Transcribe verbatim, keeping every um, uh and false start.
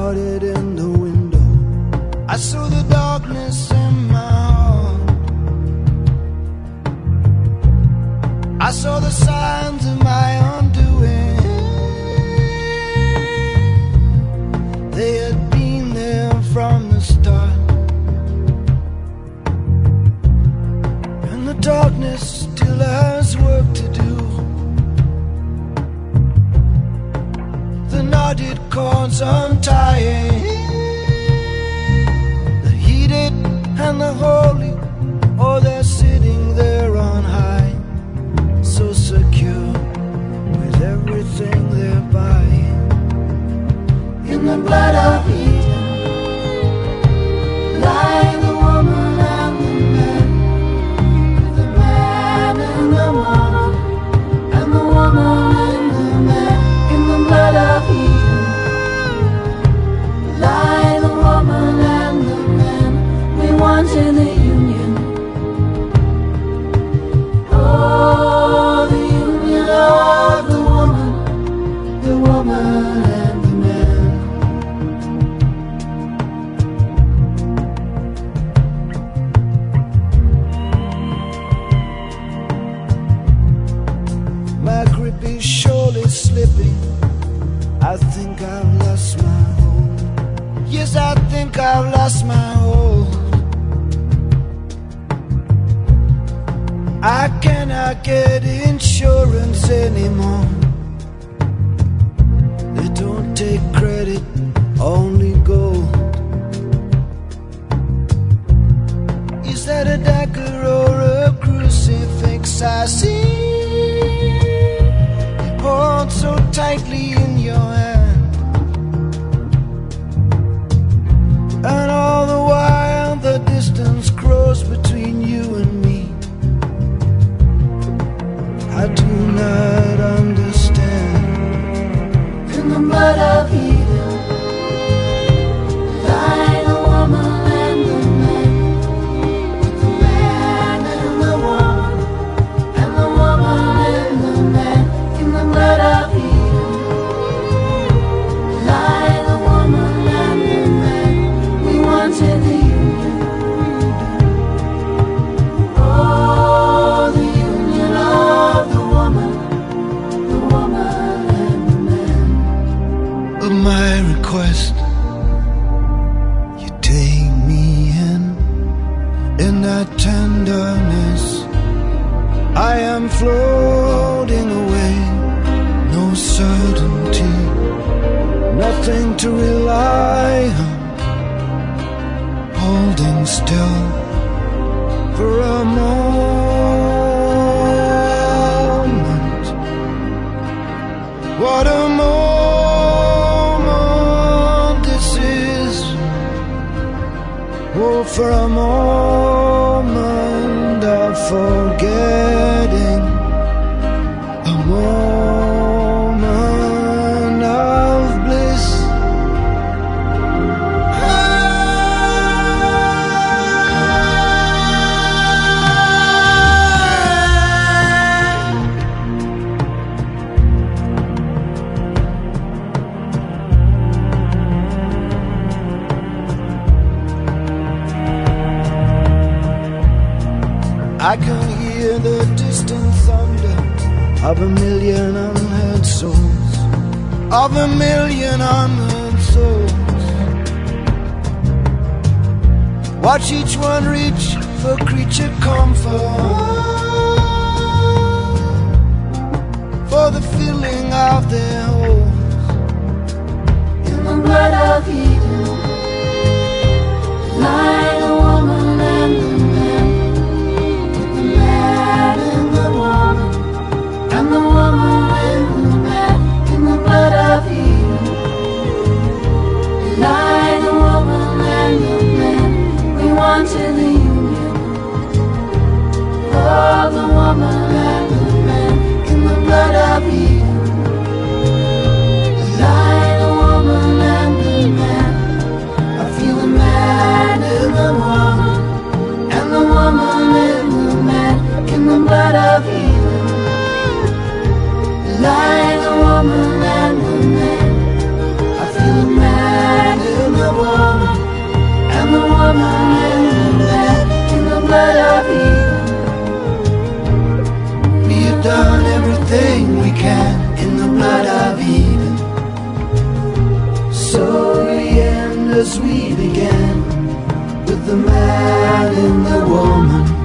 started in the window. I saw the darkness in my heart. I saw the signs of my undoing. They had been there from the start, and the darkness still has work to do. The knotted cords untying, the heated and the holy, oh, they're sitting there on high, so secure with everything they're buying. In the blood of Eden lie the woman and the man, the man and the woman, and the woman and the man. In the blood of Eden lie the woman and the man. We wanted the union, oh, the union of the woman, the woman and the man. My grip is surely slipping. I think I've lost my hold. Yes, I think I've lost my hold. I cannot get insurance anymore. They don't take credit, only gold. Is that a dagger or a crucifix I see? Hold so tightly in your hand, and all the while the distance grows between you and me. I do not understand. In the blood of Eden lie the woman and the man, the man and the woman, and the woman and the man. In the blood of Eden lie the woman and the man. We wanted the union, oh, the union of the woman, the woman and the man. But my request, you take me in, in that tenderness. I am floating away, no certainty, nothing to rely on, holding still for a moment. What a moment this is, oh, for a moment of forgetting, a moment of bliss. I can hear the distant thunder of a million unheard souls, of a million unheard souls. Watch each one reach for creature comfort, for the filling of their holes. In the blood of Eden lie the woman and the man, the man and the woman, and the woman and the man. In the blood of Eden lie the woman and the man. We wanted the union, oh, the woman and the man. In the blood of Eden lie the woman and the man. as we began, with the man and the woman